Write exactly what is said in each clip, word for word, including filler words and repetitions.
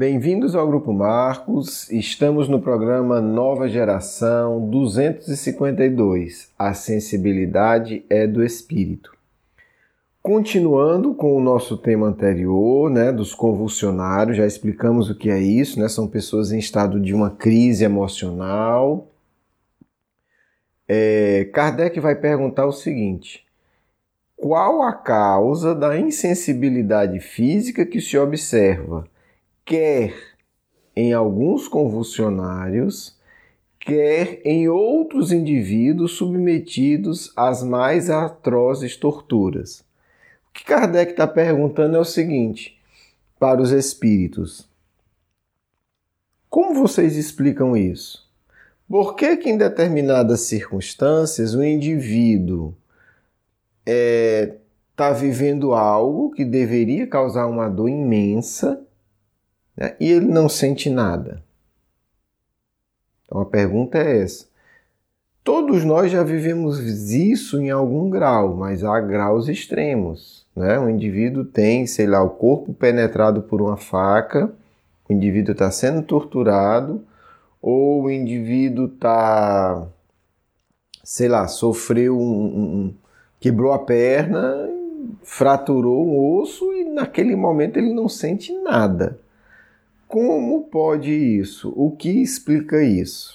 Bem-vindos ao Grupo Marcos, estamos no programa Nova Geração duzentos e cinquenta e dois, A Sensibilidade é do Espírito. Continuando com o nosso tema anterior, né, dos convulsionários, já explicamos o que é isso, né, são pessoas em estado de uma crise emocional. É, Kardec vai perguntar o seguinte: qual a causa da insensibilidade física que se observa, quer em alguns convulsionários, quer em outros indivíduos submetidos às mais atrozes torturas? O que Kardec está perguntando é o seguinte, para os espíritos: como vocês explicam isso? Por que que em determinadas circunstâncias o indivíduo está é, vivendo algo que deveria causar uma dor imensa, né, e ele não sente nada? Então a pergunta é essa. Todos nós já vivemos isso em algum grau, mas há graus extremos, né? O indivíduo tem, sei lá, o corpo penetrado por uma faca, o indivíduo está sendo torturado, ou o indivíduo está, sei lá, sofreu um, um, quebrou a perna, fraturou um osso e naquele momento ele não sente nada. Como pode isso? O que explica isso?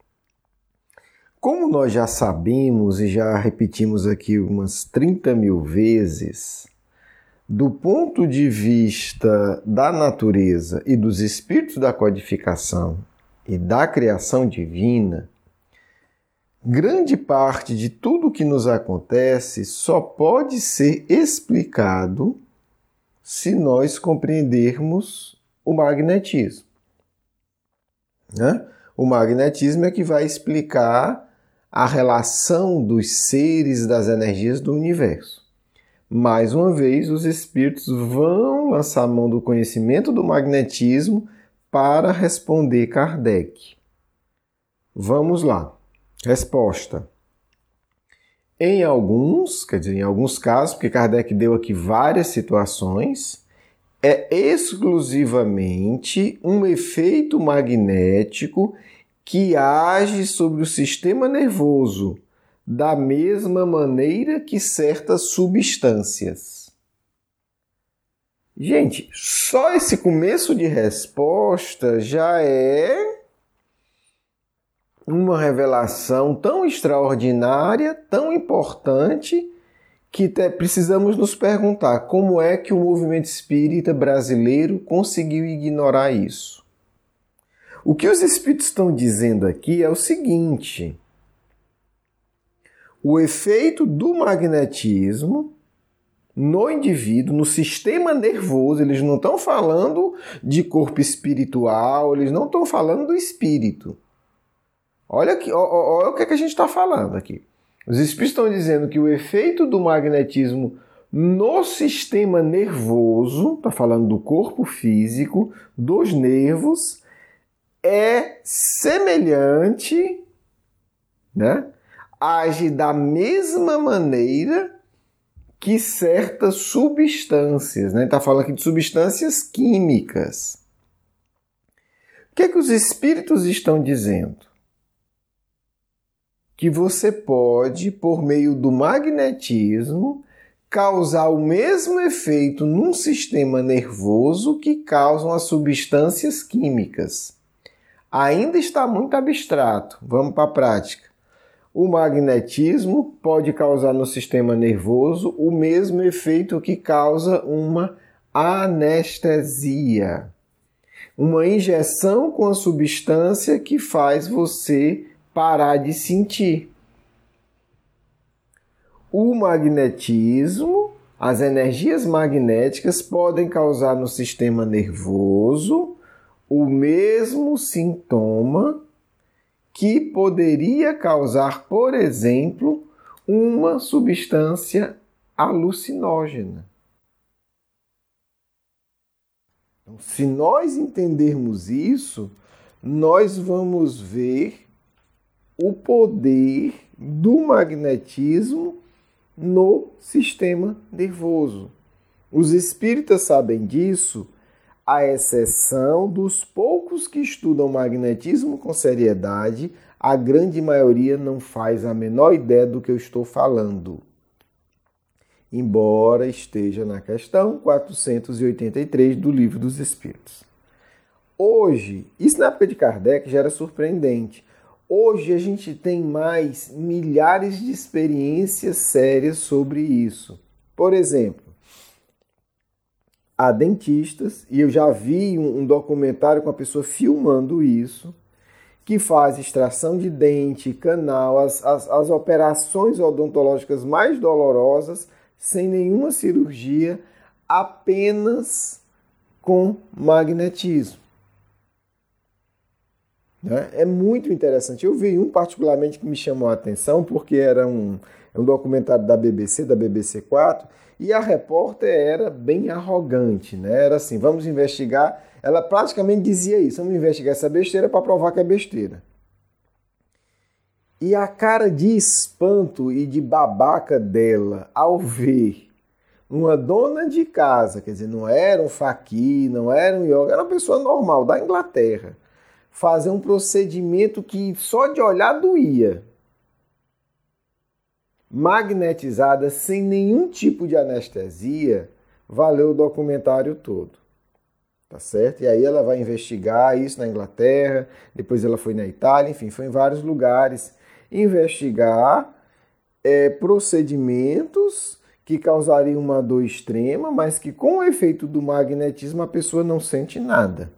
Como nós já sabemos e já repetimos aqui umas trinta mil vezes, do ponto de vista da natureza e dos espíritos da codificação e da criação divina, grande parte de tudo o que nos acontece só pode ser explicado se nós compreendermos o magnetismo, né? O magnetismo é que vai explicar a relação dos seres, das energias do universo. Mais uma vez, os espíritos vão lançar mão do conhecimento do magnetismo para responder Kardec. Vamos lá. Resposta. Em alguns, quer dizer, em alguns casos, porque Kardec deu aqui várias situações, é exclusivamente um efeito magnético que age sobre o sistema nervoso da mesma maneira que certas substâncias. Gente, só esse começo de resposta já é uma revelação tão extraordinária, tão importante, que precisamos nos perguntar como é que o movimento espírita brasileiro conseguiu ignorar isso. O que os espíritos estão dizendo aqui é o seguinte: o efeito do magnetismo no indivíduo, no sistema nervoso, eles não estão falando de corpo espiritual, eles não estão falando do espírito. Olha, aqui, olha o que, é que a gente está falando aqui. Os espíritos estão dizendo que o efeito do magnetismo no sistema nervoso, está falando do corpo físico, dos nervos, é semelhante, né? Age da mesma maneira que certas substâncias, né? Está falando aqui de substâncias químicas. O que é que os espíritos estão dizendo? Que você pode, por meio do magnetismo, causar o mesmo efeito num sistema nervoso que causam as substâncias químicas. Ainda está muito abstrato. Vamos para a prática. O magnetismo pode causar no sistema nervoso o mesmo efeito que causa uma anestesia. Uma injeção com a substância que faz você parar de sentir. O magnetismo, as energias magnéticas podem causar no sistema nervoso o mesmo sintoma que poderia causar, por exemplo, uma substância alucinógena. Então, se nós entendermos isso, nós vamos ver o poder do magnetismo no sistema nervoso. Os espíritas sabem disso À exceção dos poucos que estudam magnetismo com seriedade, a grande maioria não faz a menor ideia do que eu estou falando. Embora esteja na questão quatrocentos e oitenta e três do Livro dos Espíritos. Hoje, isso na época de Kardec já era surpreendente. Hoje a gente tem mais milhares de experiências sérias sobre isso. Por exemplo, há dentistas, e eu já vi um documentário com a pessoa filmando isso, que faz extração de dente, canal, as, as, as operações odontológicas mais dolorosas, sem nenhuma cirurgia, apenas com magnetismo. É muito interessante. Eu vi um particularmente que me chamou a atenção, porque era um, um documentário da B B C, da B B C quatro, e a repórter era bem arrogante, né? Era assim, vamos investigar. Ela praticamente dizia isso, vamos investigar essa besteira para provar que é besteira. E a cara de espanto e de babaca dela ao ver uma dona de casa, quer dizer, não era um faqui, não era um yoga, era uma pessoa normal da Inglaterra, fazer um procedimento que só de olhar doía, magnetizada, sem nenhum tipo de anestesia, valeu o documentário todo. Tá certo? E aí ela vai investigar isso na Inglaterra, depois ela foi na Itália, enfim, foi em vários lugares investigar é, procedimentos que causariam uma dor extrema, mas que com o efeito do magnetismo a pessoa não sente nada.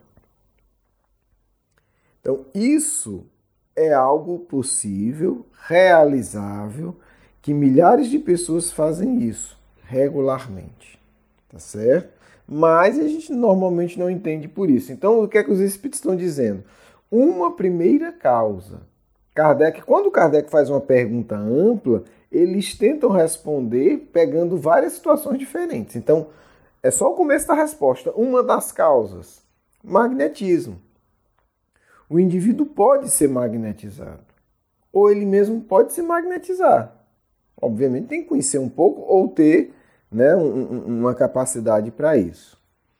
Então, isso é algo possível, realizável, que milhares de pessoas fazem isso regularmente, tá certo? Mas a gente normalmente não entende por isso. Então, o que é que os espíritos estão dizendo? Uma primeira causa. Kardec, quando Kardec faz uma pergunta ampla, eles tentam responder pegando várias situações diferentes. Então, é só o começo da resposta. Uma das causas, magnetismo. O indivíduo pode ser magnetizado, ou ele mesmo pode se magnetizar. Obviamente tem que conhecer um pouco ou ter, né, um, uma capacidade para isso.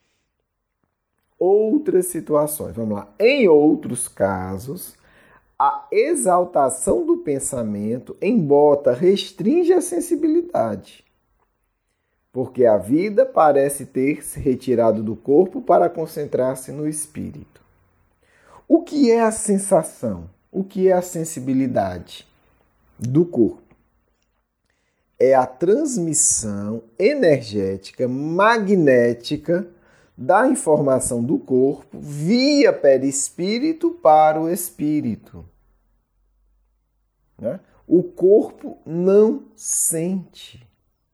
Outras situações, vamos lá. Em outros casos, a exaltação do pensamento embota, restringe a sensibilidade, porque a vida parece ter se retirado do corpo para concentrar-se no espírito. O que é a sensação? O que é a sensibilidade do corpo? É a transmissão energética, magnética da informação do corpo via perispírito para o espírito. Né? O corpo não sente.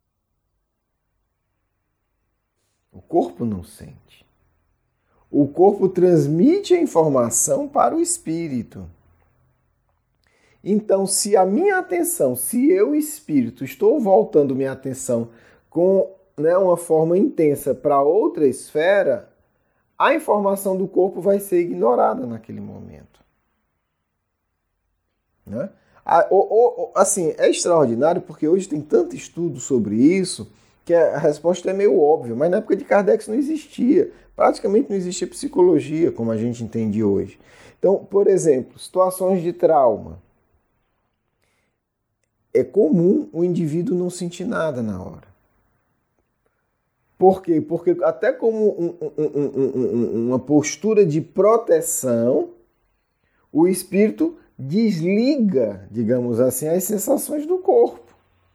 O corpo não sente. O corpo transmite a informação para o espírito. Então, se a minha atenção, se eu, espírito, estou voltando minha atenção com, né, uma forma intensa para outra esfera, a informação do corpo vai ser ignorada naquele momento. Né? Assim, é extraordinário porque hoje tem tanto estudo sobre isso que a resposta é meio óbvia, mas na época de Kardec isso não existia. Praticamente não existia psicologia como a gente entende hoje. Então, por exemplo, situações de trauma. É comum o indivíduo não sentir nada na hora. Por quê? Porque até como um, um, um, um, uma postura de proteção, o espírito desliga, digamos assim, as sensações do corpo.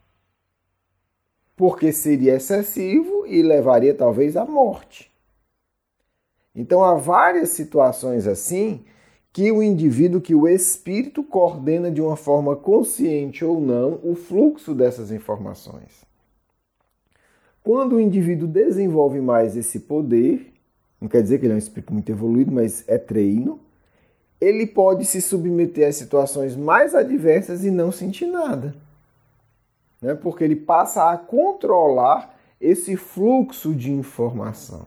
Porque seria excessivo e levaria talvez à morte. Então há várias situações assim que o indivíduo, que o espírito coordena de uma forma consciente ou não o fluxo dessas informações. Quando o indivíduo desenvolve mais esse poder, não quer dizer que ele é um espírito muito evoluído, mas é treino, ele pode se submeter a situações mais adversas e não sentir nada. Né? Porque ele passa a controlar esse fluxo de informação.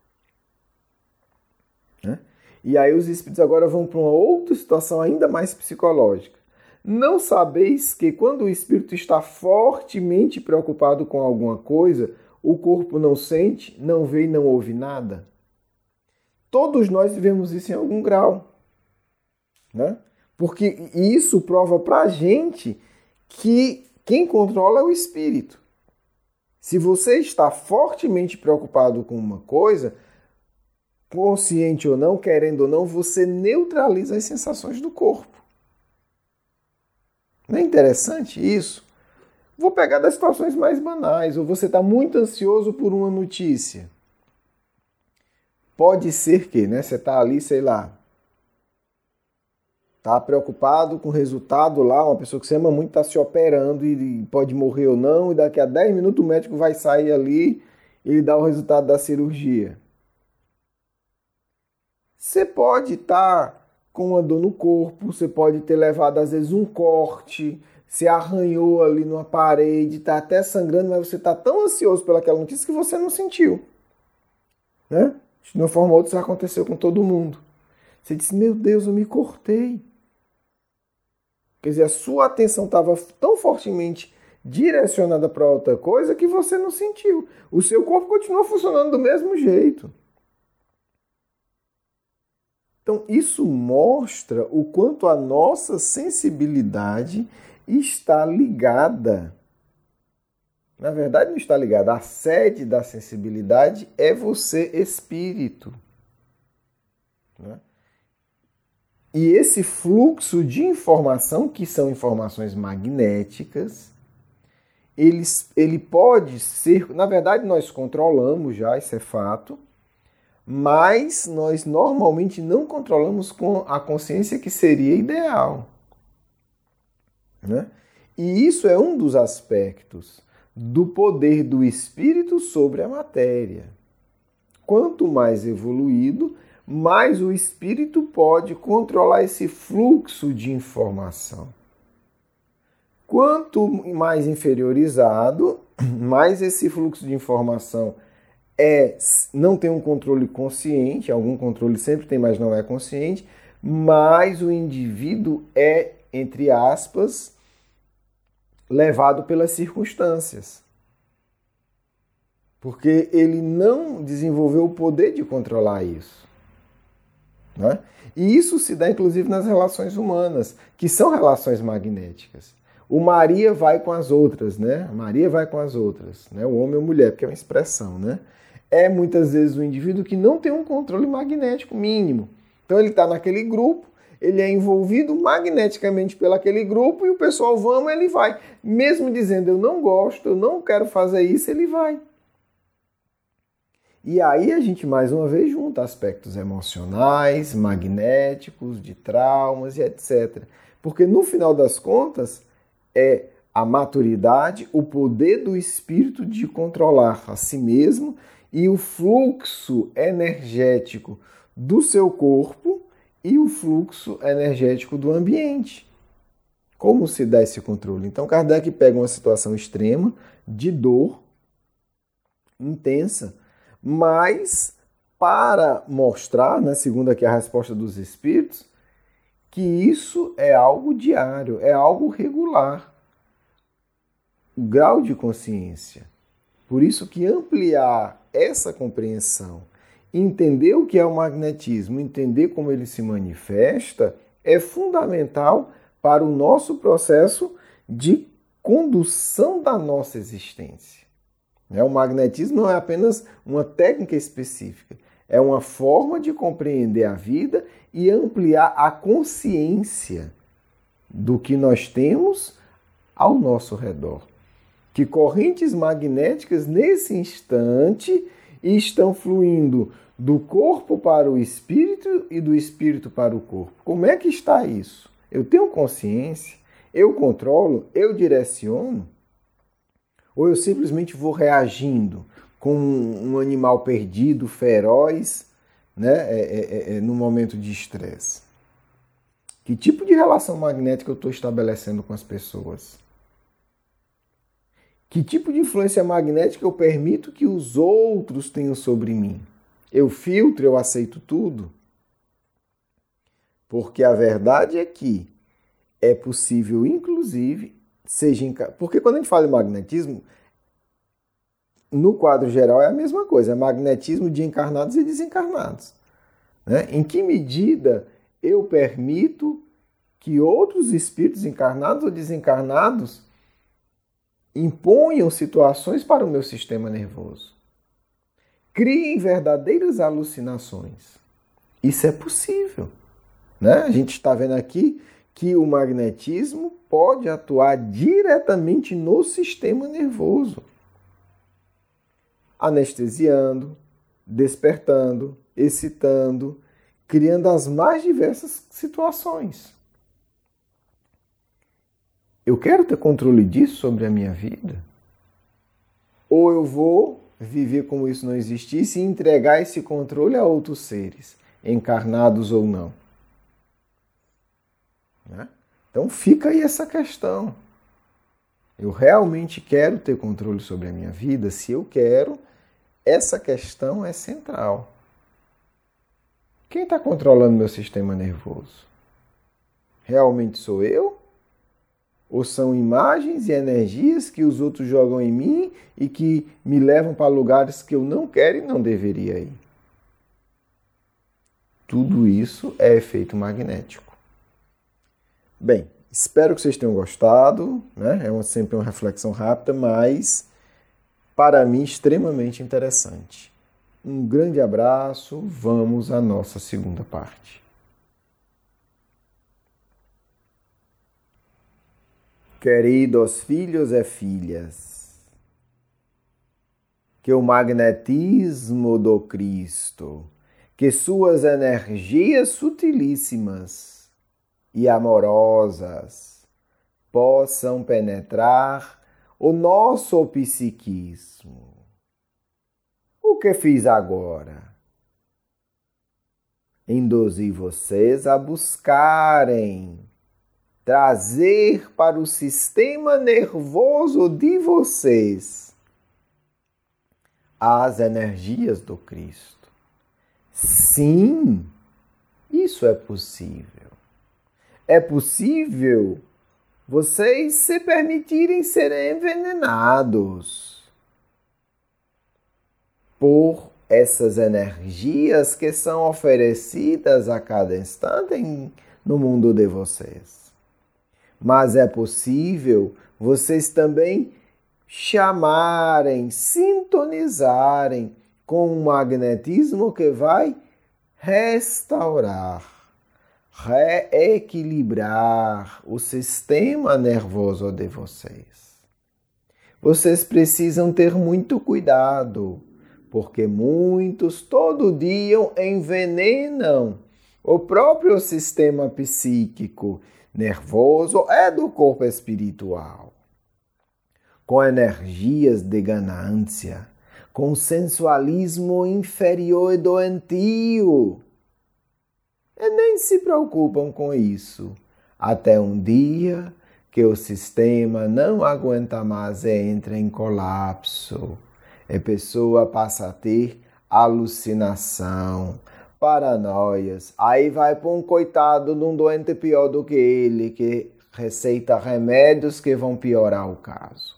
Né? E aí os espíritos agora vão para uma outra situação ainda mais psicológica. Não sabeis que quando o espírito está fortemente preocupado com alguma coisa, o corpo não sente, não vê e não ouve nada? Todos nós vivemos isso em algum grau, né? Porque isso prova para a gente que quem controla é o espírito. Se você está fortemente preocupado com uma coisa, consciente ou não, querendo ou não, você neutraliza as sensações do corpo. Não é interessante isso? Vou pegar das situações mais banais, ou você está muito ansioso por uma notícia. Pode ser que, né, você está ali, sei lá, está preocupado com o resultado lá, uma pessoa que você ama muito está se operando e pode morrer ou não, e daqui a dez minutos o médico vai sair ali e lhe dar o resultado da cirurgia. Você pode estar com uma dor no corpo, você pode ter levado às vezes um corte, se arranhou ali numa parede, está até sangrando, mas você está tão ansioso pelaquela notícia que você não sentiu, né? De uma forma ou outra isso aconteceu com todo mundo. Você disse, meu Deus, eu me cortei. Quer dizer, a sua atenção estava tão fortemente direcionada para outra coisa que você não sentiu. O seu corpo continua funcionando do mesmo jeito. Então, isso mostra o quanto a nossa sensibilidade está ligada. Na verdade, não está ligada. A sede da sensibilidade é você, espírito. Né? E esse fluxo de informação, que são informações magnéticas, ele, ele pode ser... Na verdade, nós controlamos já, isso é fato, mas nós normalmente não controlamos com a consciência que seria ideal. Né? E isso é um dos aspectos do poder do espírito sobre a matéria. Quanto mais evoluído, mais o espírito pode controlar esse fluxo de informação. Quanto mais inferiorizado, mais esse fluxo de informação é, não tem um controle consciente, algum controle sempre tem, mas não é consciente, mais o indivíduo é, entre aspas, levado pelas circunstâncias. Porque ele não desenvolveu o poder de controlar isso. Né? E isso se dá, inclusive, nas relações humanas, que são relações magnéticas. O Maria vai com as outras, né? Maria vai com as outras, né? O homem ou mulher, porque é uma expressão, né? É muitas vezes o indivíduo que não tem um controle magnético mínimo. Então ele está naquele grupo, ele é envolvido magneticamente pelaquele grupo e o pessoal vamos, ele vai. Mesmo dizendo eu não gosto, eu não quero fazer isso, ele vai. E aí a gente mais uma vez junta aspectos emocionais, magnéticos, de traumas e etcétera. Porque no final das contas é a maturidade, o poder do espírito de controlar a si mesmo e o fluxo energético do seu corpo e o fluxo energético do ambiente. Como se dá esse controle? Então Kardec pega uma situação extrema de dor intensa, mas para mostrar, né, segundo aqui a resposta dos espíritos, que isso é algo diário, é algo regular. O grau de consciência. Por isso que ampliar essa compreensão, entender o que é o magnetismo, entender como ele se manifesta, é fundamental para o nosso processo de condução da nossa existência. O magnetismo não é apenas uma técnica específica, é uma forma de compreender a vida e ampliar a consciência do que nós temos ao nosso redor. Que correntes magnéticas nesse instante estão fluindo do corpo para o espírito e do espírito para o corpo. Como é que está isso? Eu tenho consciência? Eu controlo? Eu direciono? Ou eu simplesmente vou reagindo como um animal perdido, feroz, né, é, é, é, no momento de estresse? Que tipo de relação magnética eu estou estabelecendo com as pessoas? Que tipo de influência magnética eu permito que os outros tenham sobre mim? Eu filtro, eu aceito tudo? Porque a verdade é que é possível, inclusive, seja em... Porque quando a gente fala de magnetismo, no quadro geral é a mesma coisa, é magnetismo de encarnados e desencarnados. Né? Em que medida eu permito que outros espíritos encarnados ou desencarnados imponham situações para o meu sistema nervoso? Criem verdadeiras alucinações. Isso é possível. Né? A gente está vendo aqui que o magnetismo pode atuar diretamente no sistema nervoso, anestesiando, despertando, excitando, criando as mais diversas situações. Eu quero ter controle disso sobre a minha vida? Ou eu vou viver como isso não existisse e entregar esse controle a outros seres, encarnados ou não? Né? Então fica aí essa questão. Eu realmente quero ter controle sobre a minha vida? Se eu quero, essa questão é central. Quem está controlando meu sistema nervoso? Realmente sou eu? Ou são imagens e energias que os outros jogam em mim e que me levam para lugares que eu não quero e não deveria ir? Tudo isso é efeito magnético. Bem, espero que vocês tenham gostado, né? É uma, sempre uma reflexão rápida, mas para mim extremamente interessante. Um grande abraço, vamos à nossa segunda parte. Queridos filhos e filhas, que o magnetismo do Cristo, que suas energias sutilíssimas e amorosas possam penetrar o nosso psiquismo. O que fiz agora? Induzir vocês a buscarem trazer para o sistema nervoso de vocês as energias do Cristo. Sim, isso é possível. É possível vocês se permitirem serem envenenados por essas energias que são oferecidas a cada instante em, no mundo de vocês. Mas é possível vocês também chamarem, sintonizarem com um magnetismo que vai restaurar, reequilibrar o sistema nervoso de vocês. Vocês precisam ter muito cuidado, porque muitos todo dia envenenam o próprio sistema psíquico nervoso é do corpo espiritual, com energias de ganância, com sensualismo inferior e doentio. E nem se preocupam com isso, até um dia que o sistema não aguenta mais e entra em colapso. E a pessoa passa a ter alucinação, paranoias, aí vai para um coitado de um doente pior do que ele, que receita remédios que vão piorar o caso.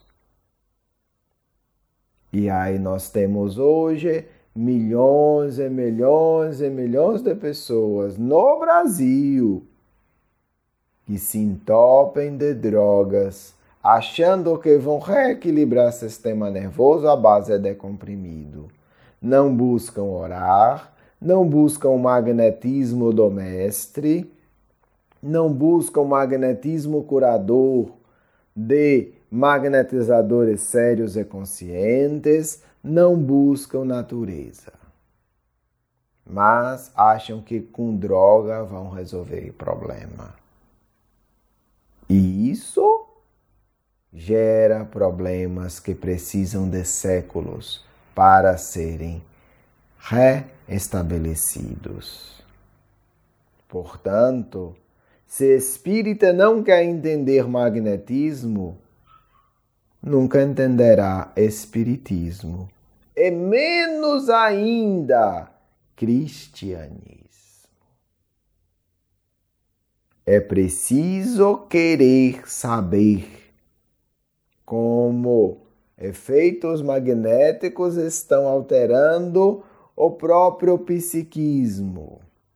E aí nós temos hoje milhões e milhões e milhões de pessoas no Brasil que se entopem de drogas, achando que vão reequilibrar o sistema nervoso à base de comprimido. Não buscam orar, não buscam o magnetismo do mestre, não buscam o magnetismo curador de magnetizadores sérios e conscientes, não buscam natureza. Mas acham que com droga vão resolver o problema. E isso gera problemas que precisam de séculos para serem reestabelecidos. Portanto, se espírita não quer entender magnetismo, nunca entenderá espiritismo, e menos ainda cristianismo. É preciso querer saber como efeitos magnéticos estão alterando o próprio psiquismo.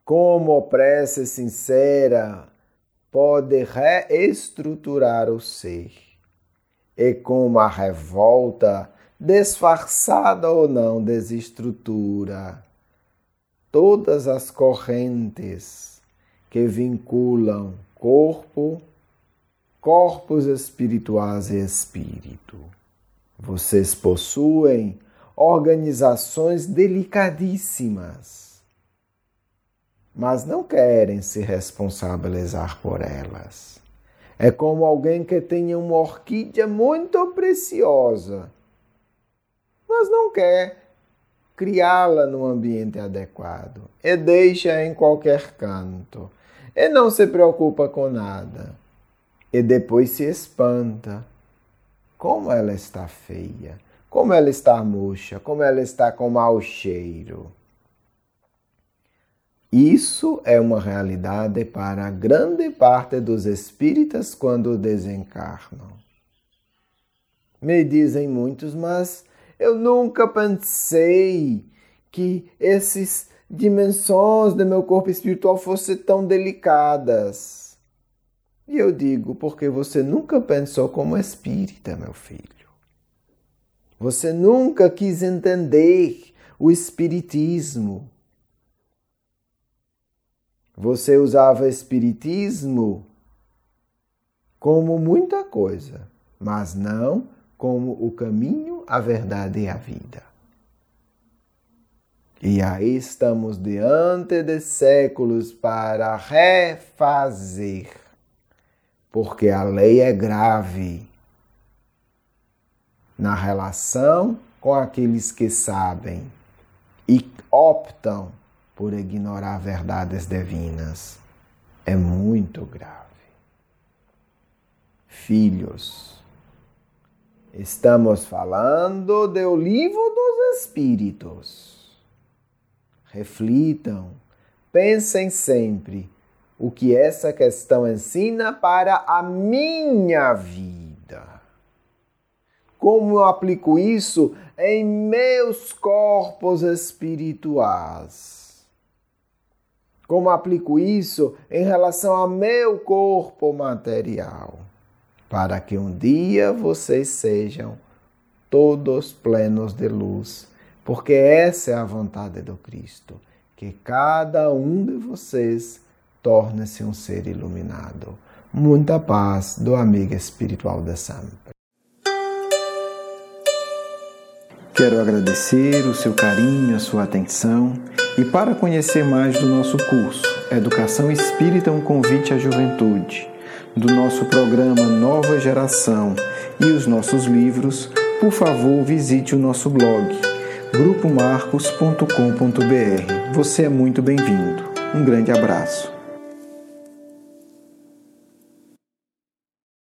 Como prece sincera pode reestruturar o ser, e como a revolta, disfarçada ou não, desestrutura todas as correntes que vinculam corpo, corpos espirituais e espírito. Vocês possuem organizações delicadíssimas, mas não querem se responsabilizar por elas. É como alguém que tem uma orquídea muito preciosa, mas não quer criá-la no ambiente adequado e deixa em qualquer canto e não se preocupa com nada e depois se espanta. Como ela está feia, como ela está murcha, como ela está com mau cheiro. Isso é uma realidade para a grande parte dos espíritas quando desencarnam. Me dizem muitos, mas eu nunca pensei que essas dimensões do meu corpo espiritual fossem tão delicadas. E eu digo, porque você nunca pensou como espírita, meu filho. Você nunca quis entender o espiritismo. Você usava espiritismo como muita coisa, mas não como o caminho, a verdade e a vida. E aí estamos diante de séculos para refazer, porque a lei é grave na relação com aqueles que sabem e optam por ignorar verdades divinas. É muito grave. Filhos, estamos falando do livro dos Espíritos. Reflitam, pensem sempre o que essa questão ensina para a minha vida. Como eu aplico isso em meus corpos espirituais? Como aplico isso em relação ao meu corpo material? Para que um dia vocês sejam todos plenos de luz, porque essa é a vontade do Cristo, que cada um de vocês torne-se um ser iluminado. Muita paz do amigo espiritual de sempre. Quero agradecer o seu carinho, a sua atenção, e para conhecer mais do nosso curso Educação Espírita, um convite à juventude, do nosso programa Nova Geração e os nossos livros, por favor, visite o nosso blog grupo marcos ponto com ponto b r. Você é muito bem-vindo. Um grande abraço.